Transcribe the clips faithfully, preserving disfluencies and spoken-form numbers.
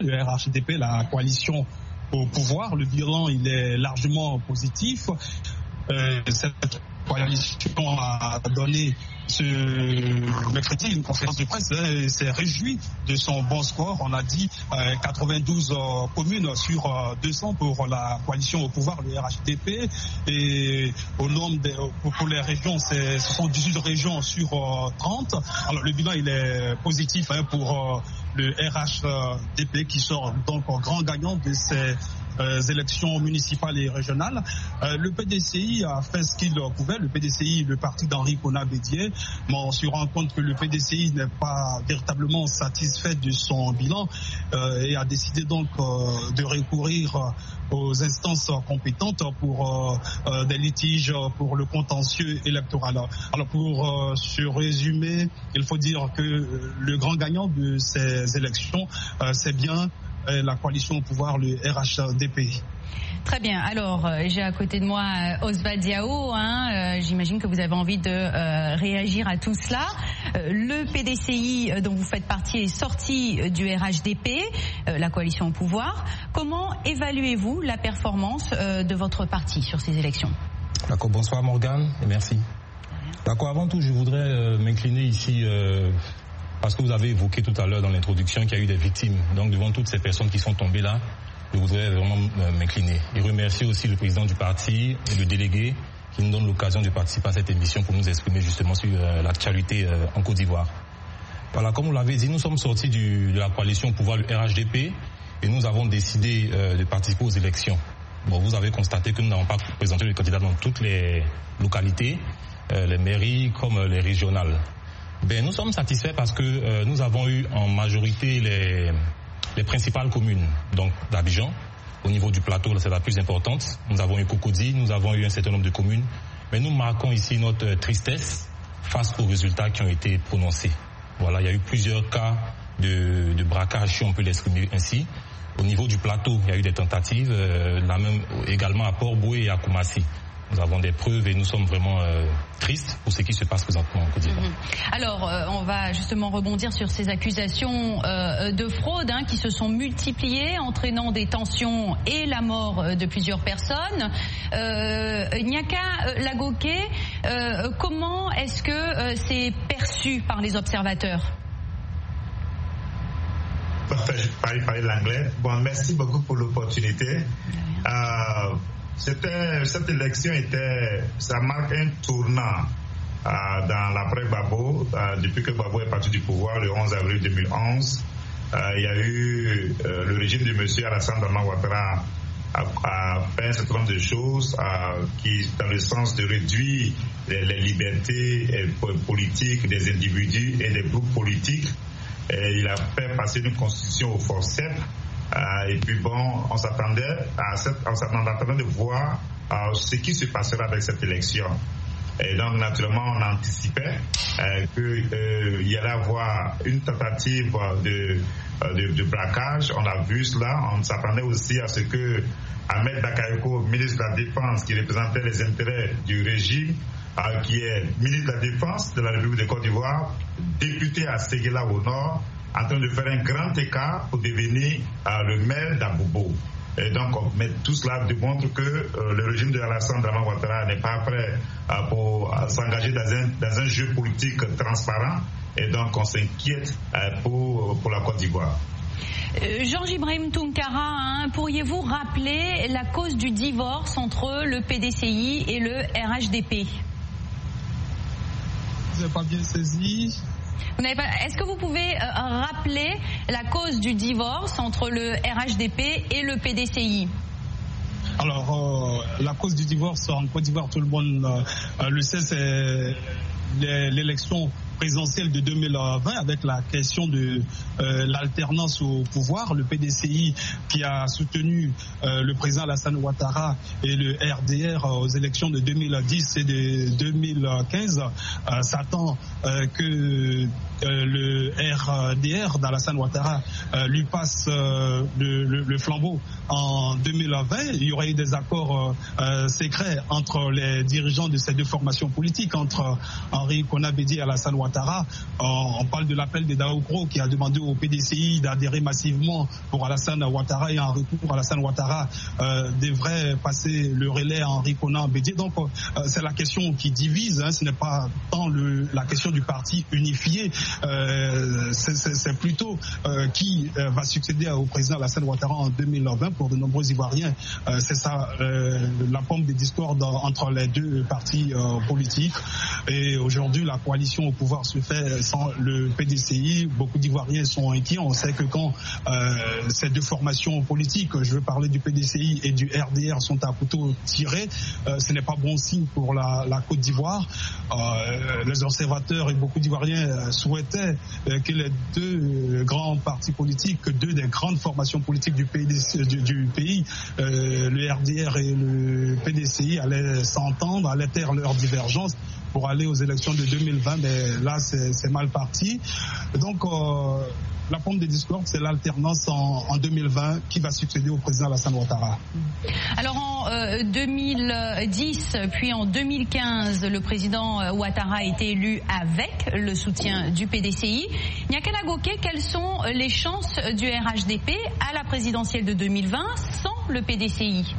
le R H D P, la coalition au pouvoir. Le bilan, il est largement positif. Euh, cette coalition a donné ce mercredi une conférence de presse et s'est réjoui de son bon score. On a dit euh, quatre-vingt-douze euh, communes sur euh, deux cents pour la coalition au pouvoir, le R H D P. Et au nombre de, pour les régions, c'est, ce sont dix-huit régions sur euh, trente. Alors le bilan, il est positif hein, pour euh, le R H D P qui sort donc grand gagnant de ces Euh, élections municipales et régionales. Euh, le P D C I a fait ce qu'il pouvait. Le P D C I, le parti d'Henri Konan-Bédié, mais on se rend compte que le P D C I n'est pas véritablement satisfait de son bilan euh, et a décidé donc euh, de recourir aux instances compétentes pour euh, euh, des litiges pour le contentieux électoral. Alors pour euh, se résumer, il faut dire que le grand gagnant de ces élections, euh, c'est bien la coalition au pouvoir, le R H D P. Très bien. Alors, euh, j'ai à côté de moi euh, Oswald Diao. Hein, euh, j'imagine que vous avez envie de euh, réagir à tout cela. Euh, le P D C I euh, dont vous faites partie est sorti euh, du R H D P, euh, la coalition au pouvoir. Comment évaluez-vous la performance euh, de votre parti sur ces élections? D'accord. Bonsoir Morgane et merci. D'accord. Avant tout, je voudrais euh, m'incliner ici. Euh, Parce que vous avez évoqué tout à l'heure dans l'introduction qu'il y a eu des victimes. Donc devant toutes ces personnes qui sont tombées là, je voudrais vraiment m'incliner. Et remercier aussi le président du parti et le délégué qui nous donne l'occasion de participer à cette émission pour nous exprimer justement sur euh, l'actualité euh, en Côte d'Ivoire. Voilà, comme vous l'avez dit, nous sommes sortis du, de la coalition au pouvoir, le R H D P, et nous avons décidé euh, de participer aux élections. Bon, vous avez constaté que nous n'avons pas présenté le candidat dans toutes les localités, euh, les mairies comme euh, les régionales. Ben, nous sommes satisfaits parce que euh, nous avons eu en majorité les, les principales communes donc d'Abidjan. Au niveau du plateau, c'est la plus importante. Nous avons eu Cocody, nous avons eu un certain nombre de communes. Mais nous marquons ici notre tristesse face aux résultats qui ont été prononcés. Voilà, il y a eu plusieurs cas de, de braquage, si on peut l'exprimer ainsi. Au niveau du plateau, il y a eu des tentatives, euh, la même, également à Port-Boué et à Koumassi. Nous avons des preuves et nous sommes vraiment euh, tristes pour ce qui se passe présentement en Côte d'Ivoire. Mmh. Alors, euh, on va justement rebondir sur ces accusations euh, de fraude hein, qui se sont multipliées, entraînant des tensions et la mort de plusieurs personnes. Euh, Nyaka Lagoké, euh, comment est-ce que euh, c'est perçu par les observateurs? Je parle, parler l'anglais. Bon, merci beaucoup pour l'opportunité. Euh, C'était, cette élection était, ça marque un tournant euh, dans l'après-Gbagbo, euh, depuis que Gbagbo est parti du pouvoir le onze avril deux mille onze. Euh, il y a eu euh, le régime de M. Alassane Dramane Ouattara a, a fait un certain nombre de choses euh, qui, dans le sens de réduire les, les libertés euh, politiques des individus et des groupes politiques. Et il a fait passer une constitution au forceps. Euh, et puis bon, on s'attendait à cette, on s'attendait de voir euh, ce qui se passera avec cette élection. Et donc naturellement, on anticipait euh, qu'il euh, y allait avoir une tentative de, de, de braquage. On a vu cela. On s'attendait aussi à ce que Ahmed Bakayoko, ministre de la Défense, qui représentait les intérêts du régime, euh, qui est ministre de la Défense de la République de Côte d'Ivoire, député à Séguéla au nord, en train de faire un grand écart pour devenir euh, le maire d'Abobo. Et donc, mais tout cela démontre que euh, le régime de Alassane Dramane Ouattara n'est pas prêt euh, pour euh, s'engager dans un, dans un jeu politique transparent. Et donc, on s'inquiète euh, pour, pour la Côte d'Ivoire. Euh, Georges Ibrahim Tounkara, hein, pourriez-vous rappeler la cause du divorce entre le P D C I et le R H D P? Vous n'avez pas bien saisi. Est-ce que vous pouvez euh, rappeler la cause du divorce entre le R H D P et le P D C I? Alors, euh, la cause du divorce en Côte d'Ivoire, tout le monde euh, le sait, c'est l'élection présidentielle de deux mille vingt avec la question de euh, l'alternance au pouvoir. Le P D C I qui a soutenu euh, le président Alassane Ouattara et le R D R aux élections de deux mille dix et de deux mille quinze euh, s'attend euh, que euh, le R D R d'Alassane Ouattara euh, lui passe euh, le, le, le flambeau en deux mille vingt. Il y aurait eu des accords euh, secrets entre les dirigeants de ces deux formations politiques, entre Henri Konan-Bédié et Alassane Ouattara. Ouattara. Euh, on parle de l'appel de Daokro qui a demandé au P D C I d'adhérer massivement pour Alassane Ouattara, et en retour, Alassane Ouattara euh, devrait passer le relais à Henri Konan Bédié. Donc euh, c'est la question qui divise, hein. Ce n'est pas tant le, la question du parti unifié, euh, c'est, c'est, c'est plutôt euh, qui euh, va succéder au président Alassane Ouattara en deux mille vingt. Pour de nombreux Ivoiriens, euh, c'est ça euh, la pomme des discordes entre les deux partis euh, politiques. Et aujourd'hui, la coalition au pouvoir se fait sans le P D C I. Beaucoup d'Ivoiriens sont inquiets. On sait que quand euh, ces deux formations politiques, je veux parler du P D C I et du R D R, sont à couteau tiré, euh, ce n'est pas bon signe pour la, la Côte d'Ivoire. Euh, les observateurs et beaucoup d'Ivoiriens souhaitaient euh, que les deux euh, grands partis politiques, deux des grandes formations politiques du, P D C, du, du pays, euh, le R D R et le P D C I, allaient s'entendre, allaient taire leurs divergences pour aller aux élections de deux mille vingt, mais là c'est, c'est mal parti. Donc euh, la pomme des discordes, c'est l'alternance en, en deux mille vingt qui va succéder au président Alassane Ouattara. Alors en euh, deux mille dix, puis en deux mille quinze, le président Ouattara a été élu avec le soutien du P D C I. Niakana Goké, quelles sont les chances du R H D P à la présidentielle de deux mille vingt sans le P D C I?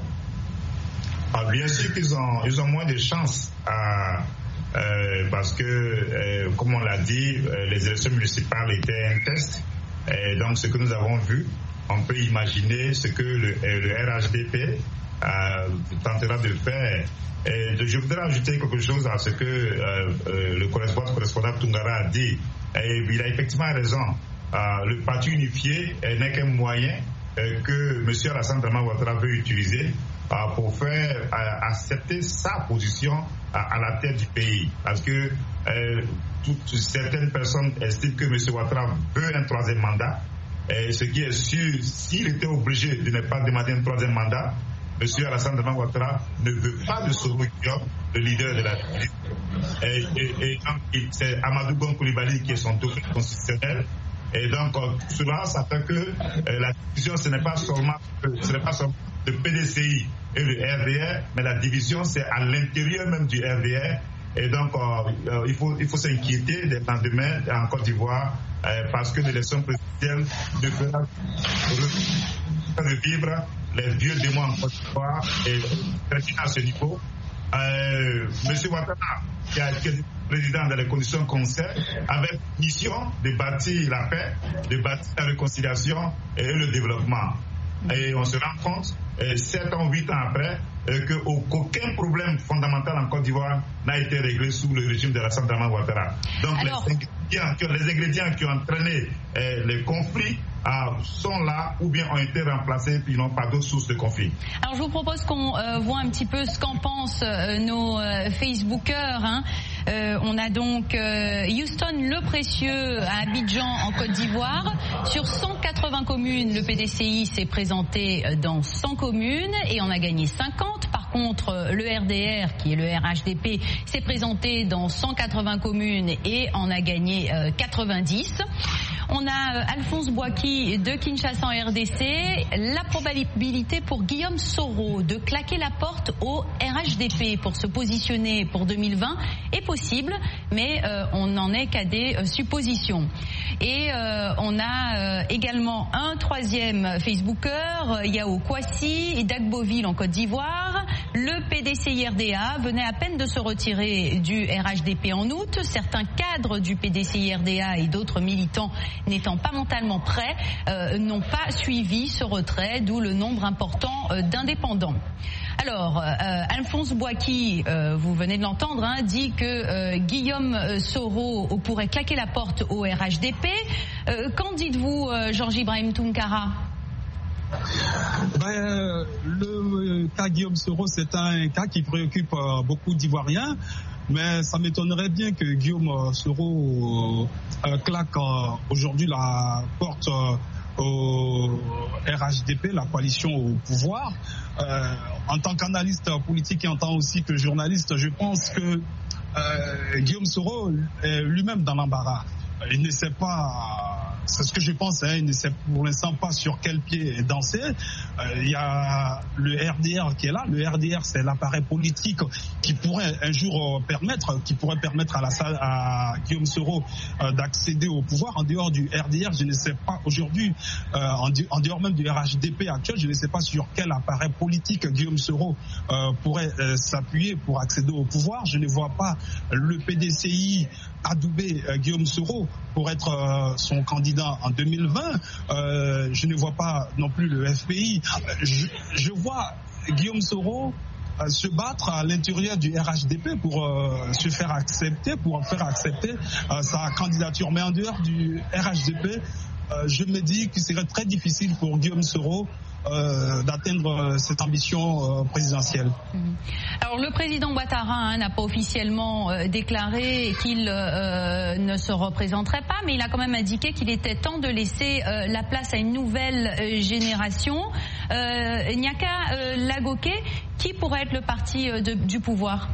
Ah, bien sûr qu'ils ont, ils ont moins de chances à... Euh, parce que, euh, comme on l'a dit, euh, les élections municipales étaient un test. Et donc, ce que nous avons vu, on peut imaginer ce que le, le R H D P euh, tentera de faire. Et je voudrais ajouter quelque chose à ce que euh, euh, le correspondant, correspondant Tungara a dit. Et il a effectivement raison. Euh, le parti unifié euh, n'est qu'un moyen euh, que M. Alassane Ouattara veut utiliser pour faire euh, accepter sa position à, à la tête du pays. Parce que euh, toutes, certaines personnes estiment que M. Ouattara veut un troisième mandat. Et ce qui est sûr, s'il était obligé de ne pas demander un troisième mandat, M. Alassane Ouattara ne veut pas de Soro Diop, le leader de la République. Et, et, et donc, c'est Amadou Gon Coulibaly qui est son dauphin constitutionnel. Et donc, cela, ça fait que euh, la division, ce n'est pas seulement, ce n'est pas seulement le P D C I et le R D R, mais la division, c'est à l'intérieur même du R D R. Et donc, euh, il faut, il faut s'inquiéter des lendemains en Côte d'Ivoire, euh, parce que l'élection présidentielle ne fera revivre les vieux démons en Côte d'Ivoire et terminer à ce niveau. Euh, Monsieur Ouattara, qui a été président dans les conditions qu'on sait, avait mission de bâtir la paix, de bâtir la réconciliation et le développement. Et on se rend compte, sept ans, huit ans après, qu'aucun problème fondamental en Côte d'Ivoire n'a été réglé sous le régime de Alassane Ouattara. Donc Alors... les, ingrédients, les ingrédients qui ont entraîné eh, les conflits ah, sont là ou bien ont été remplacés puis non par d'autres sources de conflits. Alors je vous propose qu'on euh, voit un petit peu ce qu'en pensent euh, nos euh, Facebookers. Hein. Euh, on a donc euh, Houston Le Précieux à Abidjan en Côte d'Ivoire. Sur cent quatre-vingts communes, le P D C I s'est présenté dans cent communes et en a gagné cinquante. Par contre, le R D R, qui est le R H D P, s'est présenté dans cent quatre-vingts communes et en a gagné euh, quatre-vingt-dix. On a euh, Alphonse Boaki de Kinshasa en R D C. La probabilité pour Guillaume Soro de claquer la porte au R H D P pour se positionner pour deux mille vingt est possible, mais euh, on n'en est qu'à des euh, suppositions. Et euh, on a euh, également un troisième Facebooker, Yao Kwasi d'Agboville en Côte d'Ivoire. Le P D C I R D A venait à peine de se retirer du R H D P en août. Certains cadres du P D C I R D A et d'autres militants n'étant pas mentalement prêts euh, n'ont pas suivi ce retrait, d'où le nombre important euh, d'indépendants. Alors, euh, Alphonse Boaki, euh, vous venez de l'entendre, hein, dit que euh, Guillaume Soro pourrait claquer la porte au R H D P. Euh, qu'en dites-vous, euh, Georges Ibrahim Tunkara? Ben, le cas Guillaume Soro, c'est un cas qui préoccupe euh, beaucoup d'Ivoiriens, mais ça m'étonnerait bien que Guillaume Soro euh, claque euh, aujourd'hui la porte euh, au R H D P, la coalition au pouvoir. Euh, en tant qu'analyste politique et en tant aussi que journaliste, je pense que euh, Guillaume Soro est lui-même dans l'embarras. Il ne sait pas c'est ce que je pense, hein, il ne sait pour l'instant pas sur quel pied danser. Euh, il y a le R D R qui est là. Le R D R, c'est l'appareil politique qui pourrait un jour permettre, qui pourrait permettre à, la, à Guillaume Soro euh, d'accéder au pouvoir. En dehors du R D R, je ne sais pas aujourd'hui, euh, en, en dehors même du R H D P actuel, je ne sais pas sur quel appareil politique Guillaume Soro euh, pourrait euh, s'appuyer pour accéder au pouvoir. Je ne vois pas le P D C I adouber euh, Guillaume Soro pour être euh, son candidat en deux mille vingt. Euh, je ne vois pas non plus le F P I. Je, je vois Guillaume Soro euh, se battre à l'intérieur du R H D P pour euh, se faire accepter, pour faire accepter euh, sa candidature. Mais en dehors du R H D P, euh, je me dis qu'il serait très difficile pour Guillaume Soro Euh, d'atteindre cette ambition euh, présidentielle. Alors le président Ouattara hein, n'a pas officiellement euh, déclaré qu'il euh, ne se représenterait pas, mais il a quand même indiqué qu'il était temps de laisser euh, la place à une nouvelle euh, génération. Euh, Nyaka euh, Lagoké, qui pourrait être le parti euh, de, du pouvoir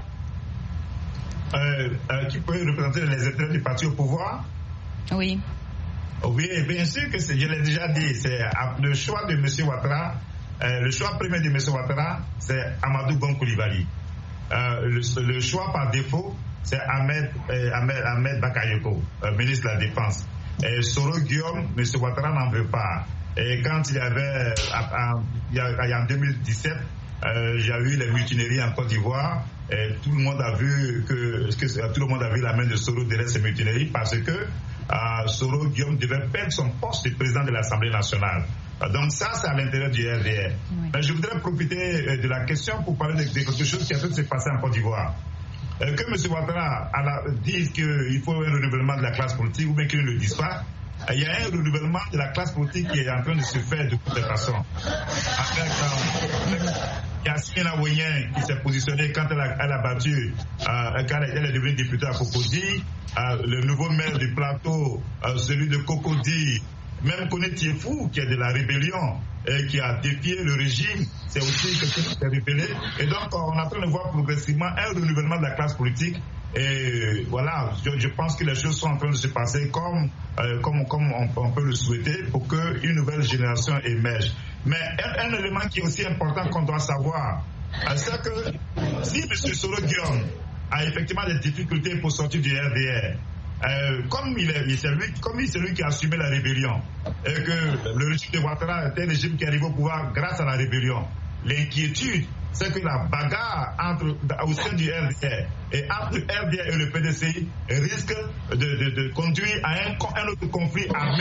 euh, euh, Qui pourrait représenter les intérêts du parti au pouvoir? Oui. Oui, bien sûr que c'est, je l'ai déjà dit, c'est le choix de M. Ouattara, euh, le choix premier de M. Ouattara, c'est Amadou Gon Coulibaly. Euh, le, le choix par défaut, c'est Ahmed, euh, Ahmed, Ahmed Bakayoko, euh, ministre de la Défense. Et Soro Guillaume, M. Ouattara n'en veut pas. Et quand il y avait, en, en deux mille dix-sept, euh, il y a eu les mutineries en Côte d'Ivoire. Et tout le monde a vu que, que tout le monde a vu la main de Soro derrière ces mutineries parce que Uh, Soro Guillaume devait perdre son poste de président de l'Assemblée nationale. Uh, donc ça, c'est à l'intérieur du R D R. Oui. Mais je voudrais profiter uh, de la question pour parler de, de quelque chose qui a fait se passer en Côte d'Ivoire. Uh, que M. Ouattara dise qu'il faut un renouvellement de la classe politique ou bien qu'il ne le dise pas, uh, il y a un renouvellement de la classe politique qui est en train de se faire de toutes les façons. Avec, uh, Yasmine Awoyen qui s'est positionnée quand elle a, elle a battu, euh, quand elle est devenue députée à Cocody, euh, le nouveau maire du plateau, euh, celui de Cocody, même Koné Tiefou qui est de la rébellion et qui a défié le régime, c'est aussi quelqu'un qui s'est rébellé. Et donc on est en train de voir progressivement un renouvellement de la classe politique. Et voilà, je, je pense que les choses sont en train de se passer comme, euh, comme, comme on, on peut le souhaiter pour qu'une nouvelle génération émerge. Mais un, un élément qui est aussi important qu'on doit savoir, euh, c'est que si M. Soro Guillaume a effectivement des difficultés pour sortir du R D R, euh, comme il est, c'est lui, comme c'est lui qui a assumé la rébellion, et que le régime de Ouattara était un régime qui arrive au pouvoir grâce à la rébellion, l'inquiétude, c'est que la bagarre entre, au sein du R D R et entre le R D R et le P D C I risque de, de, de conduire à un, un autre conflit armé.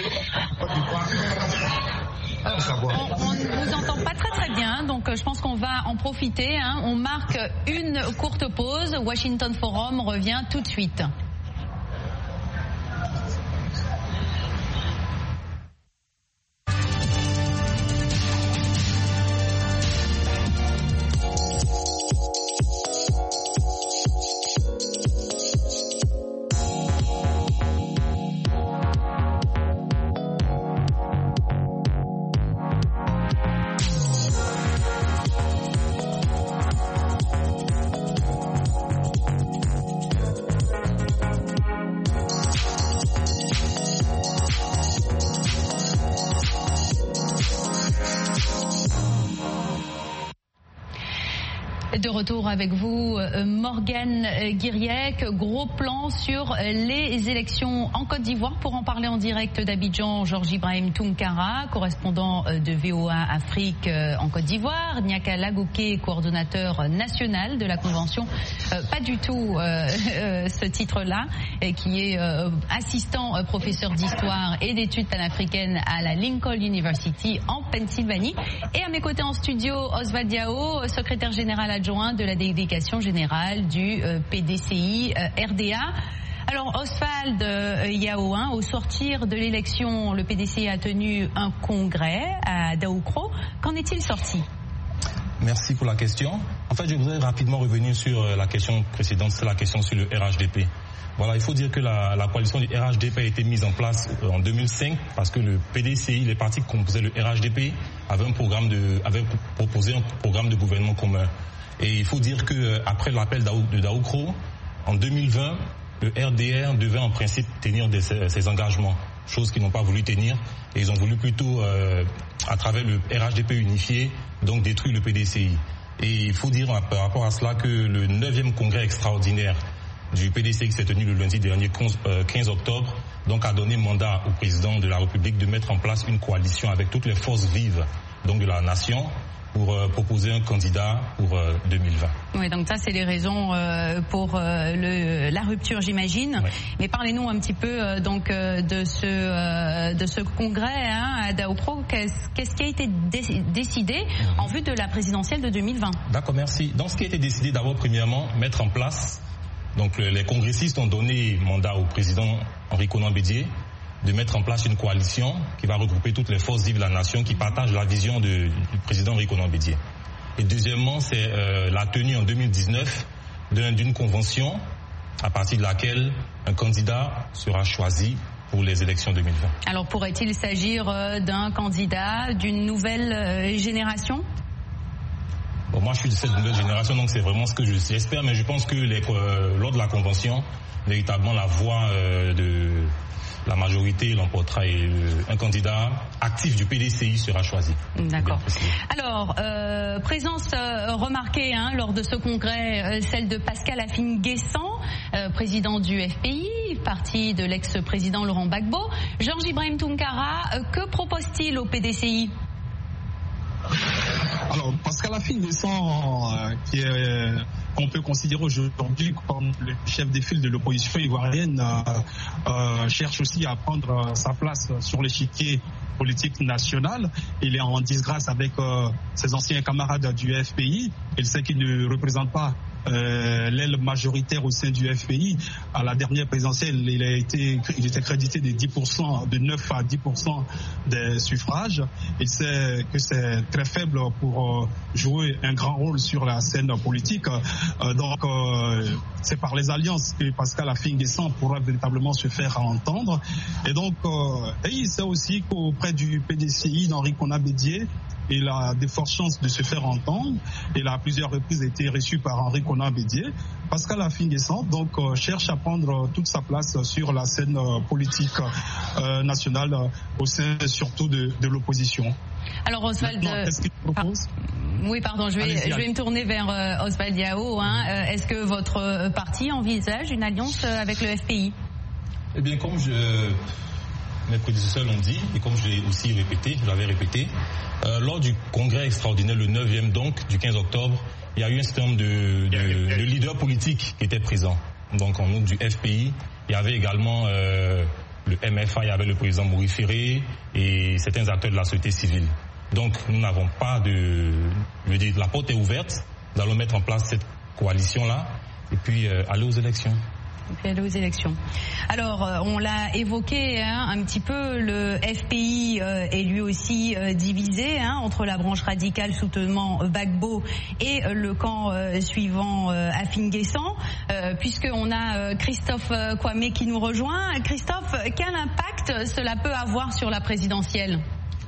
On ne vous entend pas très très bien, donc je pense qu'on va en profiter. Hein. On marque une courte pause. Washington Forum revient tout de suite. De retour avec vous, Morgane Guiriec. Gros plan sur les élections en Côte d'Ivoire. Pour en parler en direct d'Abidjan, Georges Ibrahim Tounkara, correspondant de V O A Afrique en Côte d'Ivoire. Nyaka Lagoké, coordonnateur national de la Convention. Euh, pas du tout euh, euh, ce titre-là, qui est euh, assistant professeur d'histoire et d'études panafricaines à la Lincoln University en Pennsylvanie. Et à mes côtés en studio, Oswald Diao, secrétaire général adjoint de la délégation générale du euh, P D C I euh, R D A. Alors Oswald euh, Yao, hein, au sortir de l'élection, le P D C I a tenu un congrès à Daoukro. Qu'en est-il sorti? Merci pour la question. En fait, je voudrais rapidement revenir sur euh, la question précédente, c'est la question sur le R H D P. Voilà, il faut dire que la, la coalition du R H D P a été mise en place euh, en deux mille cinq parce que le P D C I, les partis qui composaient le R H D P, avaient un programme de, avaient proposé un programme de gouvernement commun. Et il faut dire que euh, après l'appel de Daoukro, en deux mille vingt, le R D R devait en principe tenir de ses, ses engagements. chose qu'ils n'ont pas voulu tenir. Et ils ont voulu plutôt, euh, à travers le R H D P unifié, donc détruire le P D C I. Et il faut dire par rapport à cela que le neuvième congrès extraordinaire du P D C I qui s'est tenu le lundi dernier, quinze octobre, donc a donné mandat au président de la République de mettre en place une coalition avec toutes les forces vives donc de la nation pour euh, proposer un candidat pour euh, deux mille vingt. Oui, donc ça c'est les raisons euh, pour euh, le, la rupture, j'imagine. Oui. Mais parlez-nous un petit peu euh, donc euh, de ce euh, de ce congrès hein, à Daopro. Qu'est-ce, qu'est-ce qui a été dé- décidé mmh. en vue de la présidentielle de deux mille vingt? D'accord, merci. Donc ce qui a été décidé, d'abord premièrement, mettre en place. Donc les congressistes ont donné mandat au président Henri Konan Bédié de mettre en place une coalition qui va regrouper toutes les forces vives de la nation qui partagent la vision de, du président Henri Konan Bédié. Et deuxièmement, c'est euh, la tenue en deux mille dix-neuf d'un, d'une convention à partir de laquelle un candidat sera choisi pour les élections deux mille vingt. Alors pourrait-il s'agir euh, d'un candidat d'une nouvelle euh, génération ? Bon, moi je suis de cette nouvelle génération, donc c'est vraiment ce que j'espère, mais je pense que les, euh, lors de la convention, véritablement la voix euh, de la majorité l'emportera et euh, un candidat actif du P D C I sera choisi. D'accord. Alors, euh, présence euh, remarquée hein, lors de ce congrès, euh, celle de Pascal Afine-Guessant, euh, président du F P I, parti de l'ex-président Laurent Gbagbo. Georges Ibrahim Tounkara, euh, que propose-t-il au P D C I ? Alors, Pascal Afine-Guessant, euh, qui est, euh, qu'on peut considérer aujourd'hui comme le chef des files de l'opposition ivoirienne, euh, euh, cherche aussi à prendre euh, sa place sur l'échiquier politique national. Il est en disgrâce avec euh, ses anciens camarades du F P I. Il sait qu'il ne représente pas Euh, l'aile majoritaire au sein du F P I. À la dernière présidentielle, il a été, il était crédité de dix pour cent, de neuf à dix pour cent des suffrages. Il sait que c'est très faible pour euh, jouer un grand rôle sur la scène politique. Euh, donc, euh, c'est par les alliances que Pascal Afine-Guessant pourra véritablement se faire entendre. Et donc, euh, et il sait aussi qu'auprès du P D C I d'Henri Konan Bédié, il a des fortes chances de se faire entendre. Il a à plusieurs reprises été reçu par Henri Konan Bédié. Pascal Afine-Guessant donc euh, cherche à prendre toute sa place sur la scène euh, politique euh, nationale euh, au sein surtout de, de l'opposition. Alors Oswald, Maintenant, qu'est-ce qu'il propose ? Par... Oui, pardon, je vais, je vais me tourner vers euh, Oswald Diao. Hein. Euh, est-ce que votre parti envisage une alliance avec le F P I ? Eh bien, comme je... mes prédécesseurs l'ont dit, et comme je l'ai aussi répété, je l'avais répété, euh, lors du congrès extraordinaire, le neuvième donc, du quinze octobre, il y a eu un certain nombre de, de, de leaders politiques qui étaient présents. Donc, en outre du F P I, il y avait également euh, le M F A, il y avait le président Maurice Ferré et certains acteurs de la société civile. Donc, nous n'avons pas de... Je veux dire, la porte est ouverte, nous allons mettre en place cette coalition-là et puis euh, aller aux élections. Et puis aller aux élections. Alors, euh, on l'a évoqué hein, un petit peu, le F P I euh, est lui aussi euh, divisé hein, entre la branche radicale soutenant euh, Gbagbo et euh, le camp euh, suivant euh, Afine-Guessant, euh, puisqu'on a euh, Christophe euh, Kwame qui nous rejoint. Christophe, quel impact cela peut avoir sur la présidentielle ?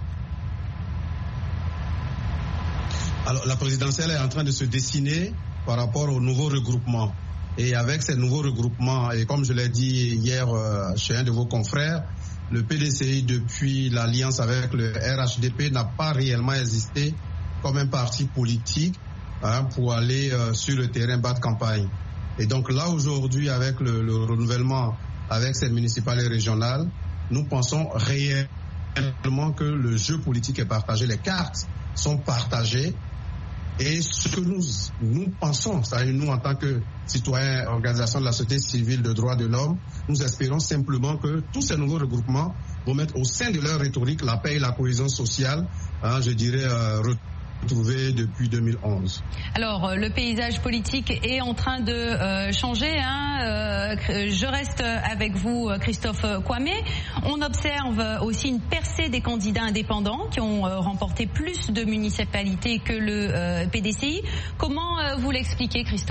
Alors, la présidentielle est en train de se dessiner par rapport au nouveau regroupement. Et avec ces nouveaux regroupements, et comme je l'ai dit hier euh, chez un de vos confrères, le P D C I, depuis l'alliance avec le R H D P, n'a pas réellement existé comme un parti politique hein, pour aller euh, sur le terrain battre campagne. Et donc là, aujourd'hui, avec le, le renouvellement avec cette municipale et régionale, nous pensons réellement que le jeu politique est partagé, les cartes sont partagées. Et ce que nous, nous pensons, c'est-à-dire nous en tant que citoyens, organisations de la société civile de droits de l'homme, nous espérons simplement que tous ces nouveaux regroupements vont mettre au sein de leur rhétorique la paix et la cohésion sociale, hein, je dirais, euh, retrouvée depuis deux mille onze. Alors, le paysage politique est en train de euh, changer. Hein. Euh, je reste avec vous, Christophe Kwame. On observe aussi une percée des candidats indépendants qui ont euh, remporté plus de municipalités que le euh, P D C I. Comment euh, vous l'expliquez, Christophe ?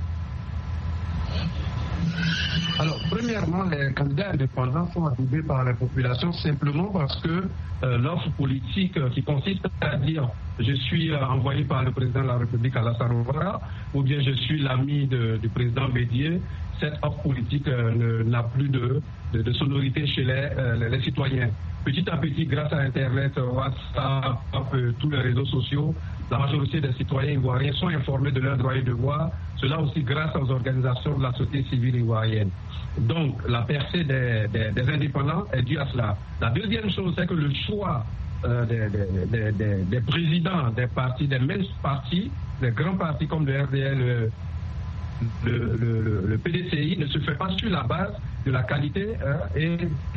Alors, premièrement, les candidats indépendants sont adoublés par la population simplement parce que euh, l'offre politique euh, qui consiste à dire je suis euh, envoyé par le président de la République Alassane Ouattara ou bien je suis l'ami de, du président Bédié, cette offre politique euh, ne, n'a plus de de, de sonorité chez les, euh, les, les citoyens. Petit à petit, grâce à Internet, WhatsApp, euh, tous les réseaux sociaux, la majorité des citoyens ivoiriens sont informés de leurs droits et devoirs, cela aussi grâce aux organisations de la société civile ivoirienne. Donc, la percée des, des, des indépendants est due à cela. La deuxième chose, c'est que le choix euh, des, des, des, des présidents des partis, des mêmes partis, des grands partis comme le R D L, le, le, le, le P D C I, ne se fait pas sur la base de la qualité hein, et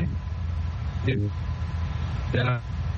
de la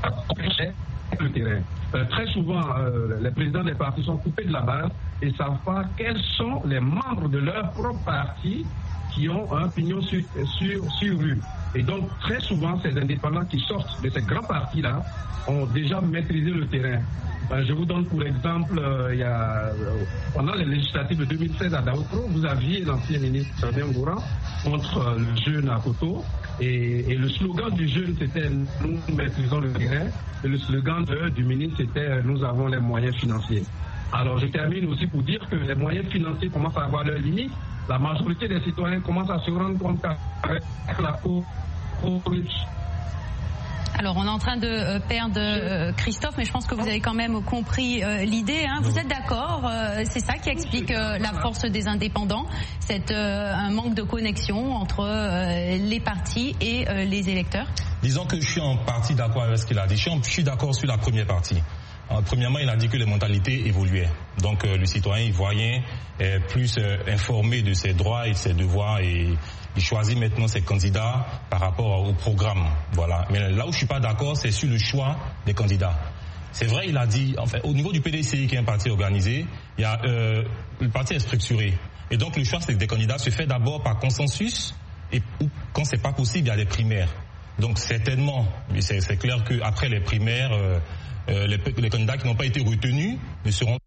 le terrain. Euh, très souvent, euh, les présidents des partis sont coupés de la base et ne savent pas quels sont les membres de leur propre parti qui ont un pignon sur, sur, sur rue. Et donc, très souvent, ces indépendants qui sortent de ces grands partis-là ont déjà maîtrisé le terrain. Euh, je vous donne pour exemple, euh, il y a, euh, pendant les législatives de deux mille seize à Daoukro, vous aviez l'ancien ministre Fabien Gouran contre euh, le jeune à Koto. Et, et le slogan du jeune, c'était « Nous maîtrisons le terrain ». Et le slogan de, du ministre, c'était « Nous avons les moyens financiers ». Alors, je termine aussi pour dire que les moyens financiers commencent à avoir leurs limites. La majorité des citoyens commencent à se rendre compte qu'avec la corruption. Alors, on est en train de euh, perdre euh, Christophe, mais je pense que vous avez quand même compris euh, l'idée. Hein. Vous êtes d'accord euh, C'est ça qui explique euh, la force des indépendants, c'est euh, un manque de connexion entre euh, les partis et euh, les électeurs. Disons que je suis en partie d'accord avec ce qu'il a dit. Je suis d'accord sur la première partie. Alors, premièrement, il a dit que les mentalités évoluaient. Donc, euh, le citoyen ivoirien est plus euh, informé de ses droits et de ses devoirs et il choisit maintenant ses candidats par rapport au programme. Voilà. Mais là où je suis pas d'accord, c'est sur le choix des candidats. C'est vrai, il a dit, en fait, au niveau du P D C I, qui est un parti organisé, il y a, euh, le parti est structuré. Et donc, le choix des candidats se fait d'abord par consensus et quand c'est pas possible, il y a des primaires. Donc, certainement, c'est, c'est clair qu'après les primaires, euh, euh, les, les candidats qui n'ont pas été retenus ne seront.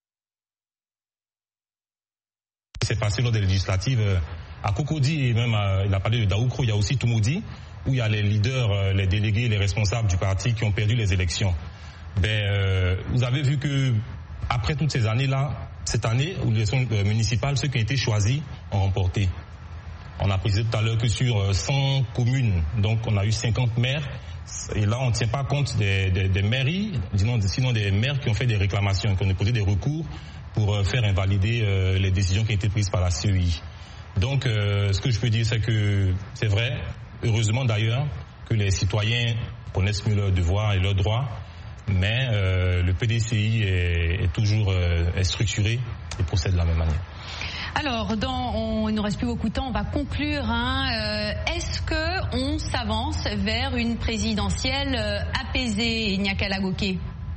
C'est passé lors des législatives. Euh, À Cocody et même à, il a parlé de Daoukro, il y a aussi Toumoudi, où il y a les leaders, euh, les délégués, les responsables du parti qui ont perdu les élections. Ben, euh, vous avez vu que après toutes ces années-là, cette année, où les élections euh, municipales, ceux qui ont été choisis ont remporté. On a précisé tout à l'heure que sur euh, cent communes, donc on a eu cinquante maires, et là on ne tient pas compte des, des, des mairies, sinon, sinon des maires qui ont fait des réclamations, qui ont déposé des recours pour euh, faire invalider euh, les décisions qui ont été prises par la C E I. Donc, euh, ce que je peux dire, c'est que c'est vrai, heureusement d'ailleurs, que les citoyens connaissent mieux leurs devoirs et leurs droits, mais euh, le P D C I est, est toujours euh, est structuré et procède de la même manière. Alors, dans, on, il ne nous reste plus beaucoup de temps, on va conclure. Hein, euh, est-ce que on s'avance vers une présidentielle euh, apaisée, Nyakala Goké?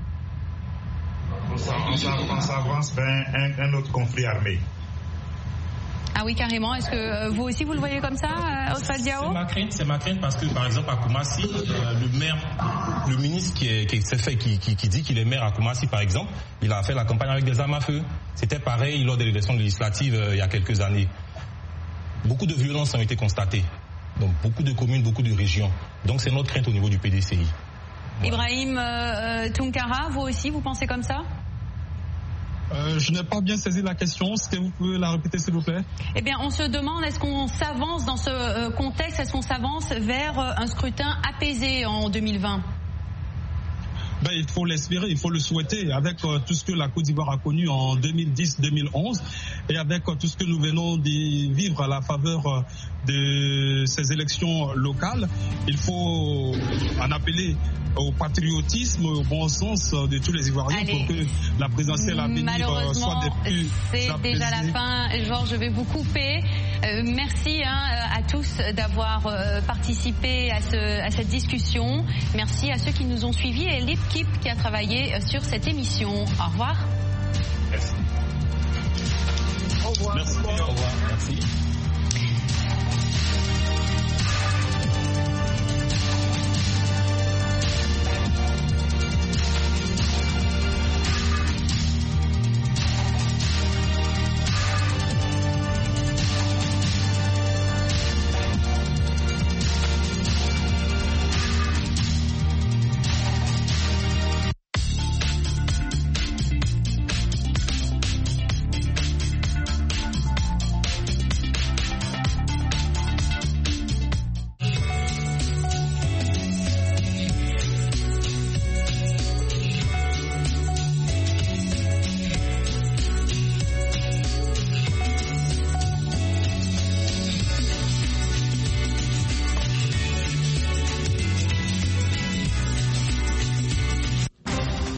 On s'avance vers un, un autre conflit armé. Ah oui, carrément. Est-ce que euh, vous aussi vous le voyez comme ça, euh, Oswald Diao? C'est ma crainte, c'est ma crainte parce que par exemple à Koumassi, euh, le maire, le ministre qui, est, qui s'est fait, qui, qui, qui dit qu'il est maire à Koumassi par exemple, il a fait la campagne avec des armes à feu. C'était pareil lors des élections législatives euh, il y a quelques années. Beaucoup de violences ont été constatées. Donc beaucoup de communes, beaucoup de régions. Donc c'est notre crainte au niveau du P D C I. Voilà. Ibrahim euh, Tounkara, vous aussi, vous pensez comme ça? Euh, je n'ai pas bien saisi la question. Est-ce que vous pouvez la répéter, s'il vous plaît? Eh bien, on se demande, est-ce qu'on s'avance dans ce euh, contexte, est-ce qu'on s'avance vers euh, un scrutin apaisé en deux mille vingt? Ben, il faut l'espérer, il faut le souhaiter, avec euh, tout ce que la Côte d'Ivoire a connu en deux mille dix deux mille onze et avec euh, tout ce que nous venons d'y vivre à la faveur euh, de ces élections locales. Il faut en appeler au patriotisme, au bon sens de tous les Ivoiriens. Allez. Pour que la présidentielle à venir soit des plus c'est apaisées. Déjà la fin. Georges, je vais vous couper. Euh, merci hein, à tous d'avoir euh, participé à, ce, à cette discussion. Merci à ceux qui nous ont suivis et l'équipe qui a travaillé sur cette émission. Au revoir. Merci. Au revoir. Merci. Au revoir. Merci.